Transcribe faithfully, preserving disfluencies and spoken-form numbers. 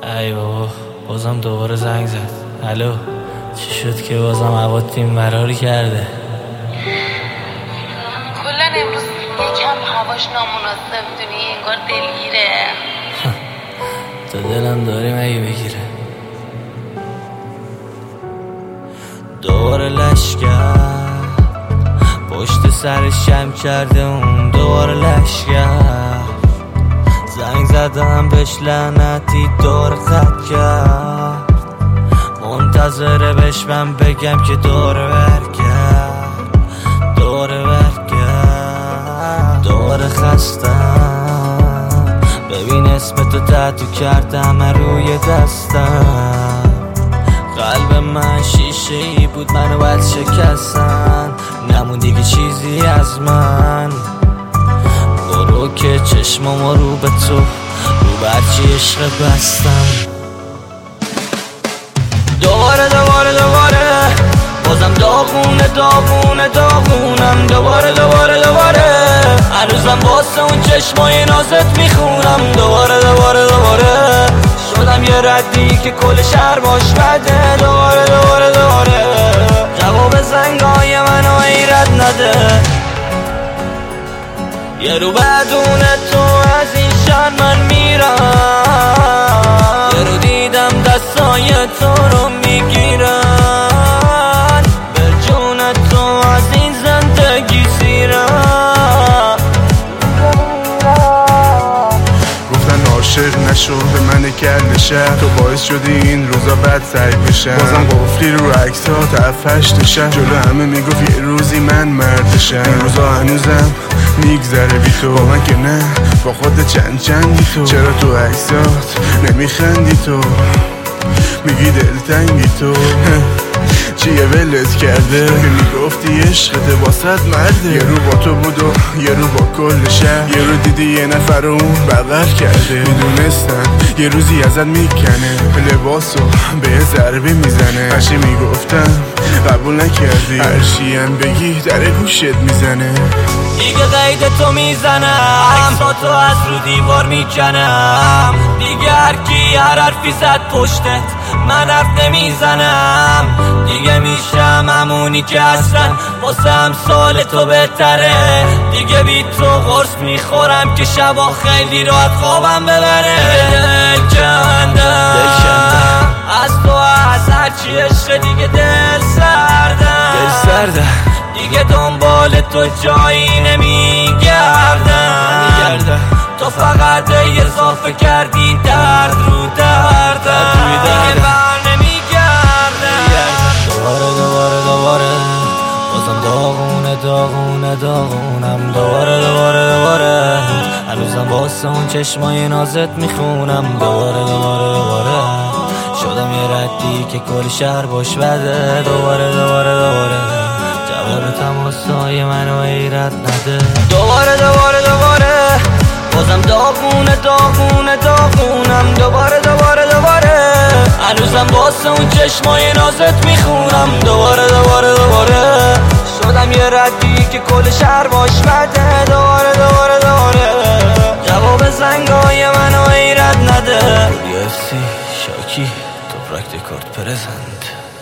ای بابا بازم دوباره زنگ زد. الو چی شد که بازم هوا تیم براری کرده؟ کلن امروز یکم هواش نامناسب دونی، انگار دلگیره. تو دلم داری مگه بگیره؟ دوباره لشگر پشت سرش شم کرده اون دوباره لشگر. زنگ زدم بهش لعنتی دور خط کرد، منتظره بهش من بگم که دور برگرد دور برگرد. دور خستم ببین اسم تو تتو کردم روی دستم. قلب من شیشه ای بود منو باید شکستن، نمون دیگه چیزی از من. برو که چشمامو رو به تو رو برچی عشق بستم. دوباره دوباره دوباره بازم داغونه داغونه داغونم. دوباره دوباره دوباره هنوزم واسه اون چشمای نازت میخونم. دوباره دوباره دوباره شدم یه ردی که کل شهر باش بده. دوباره دوباره دوباره جواب زنگای منو ایراد نده. یه رو بدون تو از این شهر من میرم، یه رو دیدم دستای تو رو میگیرن، به جون تو از این زندگی سیرم. گفتن عاشق نشو به من کل شهر، تو باعث شدی این روزا بد سگ بشم. بازم قفلی رو عکس ها تفشت شهر، جلو همه میگفت یه روزی من مردشم. این روزا هنوزم میگذره بی تو، با من که نه با خود چند چندی تو. چرا تو عکسات نمیخندی تو، میگی دلتنگی تو. چیه ولت کرده که میگفتی عشقت واسط مرده. یه رو با تو بود و یه رو با کل شهر، یه رو دیدی یه نفر رو اون بغل کرده. میدونستن یه روزی ازت میکنه، لباسو به ضربه میزنه. هرچی میگفتم قبول نکردی، هرچی هم بگی در گوشت میزنه. دیگه قید تو میزنم، عکساتو از رو دیوار میکنم. دیگه هرکی هر حرفی زد پشتت من حرف نمیزنم. دیگه میشم همونی که اصلا واسه امثال تو بهتره. دیگه بی تو قرص میخورم که شبا خیلی راحت خوابم ببره. دل کندم از تو از هرچی عشق، دیگه دل سردم دل سردم دیگه دنبال تو جایی نمیگردم. تو فقط اضافه کردی درد رو دردم، دیگه بر نمیگردم. دوباره دوباره دوباره بازم داغونه داغونه داغونم. دوباره دوباره دوباره هنوزم واسه اون چشمای نازت میخونم. دوباره دوباره دوباره شدم یه ردی که کل شهر باش بده. دوباره دوباره دوباره جواب تماسای منو ایراد نده. دوباره دوباره دوباره بازم داغونه داغونه داغونم. دوباره دوباره دوباره هنوزم واسه اون چشمای نازت میخونم. دوباره دوباره دوباره شدم یه ردی که کل شهر باش بده. دوباره دوباره دوباره جواب زنگای منو ایراد نده. یو اف سی شاکی توپراک دکارت پرزنت.